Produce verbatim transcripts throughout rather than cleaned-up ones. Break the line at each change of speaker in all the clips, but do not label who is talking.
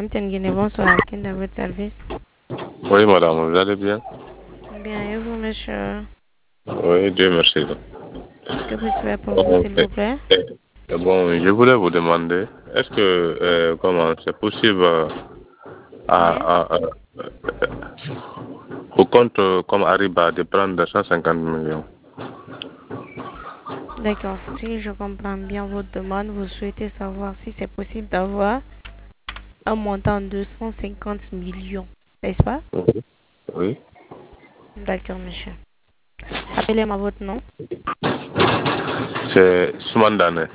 Amtengene, bonsoir. Quel est votre service?
Oui, madame, vous allez bien?
Bien, et vous, monsieur?
Oui, Dieu merci.
Que puis-je faire pour vous, s'il vous plaît?
Bon, je voulais vous demander, est-ce que, euh, comment, c'est possible euh, à,
Yes.
à, à, au compte euh, comme Ariba de prendre cent cinquante millions?
D'accord. Si je comprends bien votre demande, vous souhaitez savoir si c'est possible d'avoir un montant de cent cinquante millions, n'est-ce pas?
Oui. Oui.
D'accord, monsieur. Appelez-moi votre nom.
C'est Soumandane.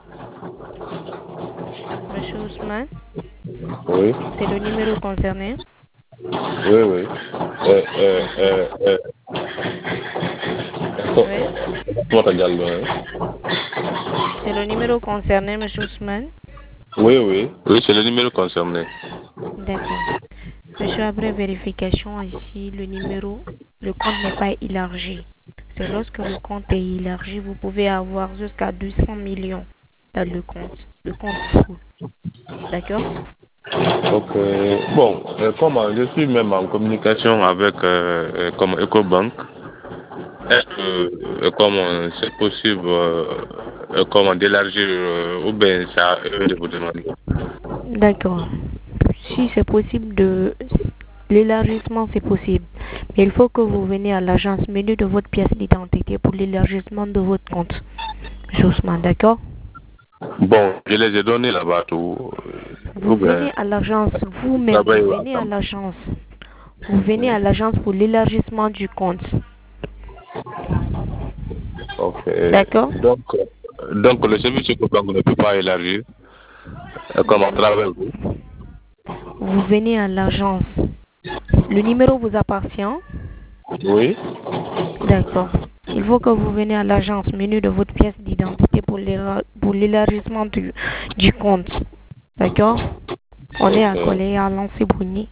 Monsieur Ousmane,
Oui.
c'est le numéro concerné.
Oui, oui. Euh, euh,
D'accord.
euh, euh,
Oui.
comment t'as dit, hein?
C'est le numéro concerné, monsieur Ousmane.
Oui, oui. Oui, c'est le numéro concerné.
D'accord. Monsieur, après vérification, ici, le numéro, le compte n'est pas élargi. C'est lorsque le compte est élargi, vous pouvez avoir jusqu'à deux cents millions dans le compte. Le compte full. D'accord?
Ok. Bon, euh, comment, je suis même en communication avec euh, euh, comme EcoBank. Est-ce que, euh, comment, c'est possible, euh, euh, comment, d'élargir, euh, ou bien c'est à eux de vous demander?
D'accord. Si c'est possible de... L'élargissement, c'est possible. Mais il faut que vous veniez à l'agence menu de votre pièce d'identité pour l'élargissement de votre compte. Justement, d'accord?
Bon, je les ai donnés là-bas tout.
Vous
Ou bien,
venez à l'agence,
ils
vous-même,
travaillent
vous venez à
ensemble.
l'agence. Vous venez à l'agence pour l'élargissement du compte.
Ok.
D'accord?
Donc, euh, donc le service EcoBank ne peut pas élargir, euh, comme à travers vous.
Vous venez à l'agence. Le numéro vous appartient?
Oui.
D'accord. Il faut que vous venez à l'agence menu de votre pièce d'identité pour l'éla- pour l'élargissement du, du compte. D'accord? On est
Ok.
à Collet, à Lancy-Bruni.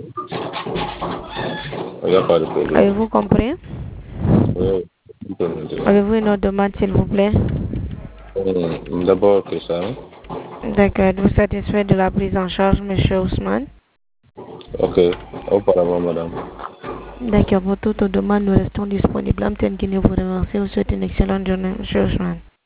Il n'y a pas de problème.
Avez-vous compris?
Oui.
Avez-vous une autre demande, s'il vous plaît?
Hum, D'abord que ça.
D'accord. Êtes-vous satisfait de la prise en charge, monsieur Ousmane?
Ok. Auparavant, madame.
D'accord. Pour toute demande, nous restons disponibles. Amtien Guinée vous remercie. Vous souhaite une excellente journée, monsieur Ousmane.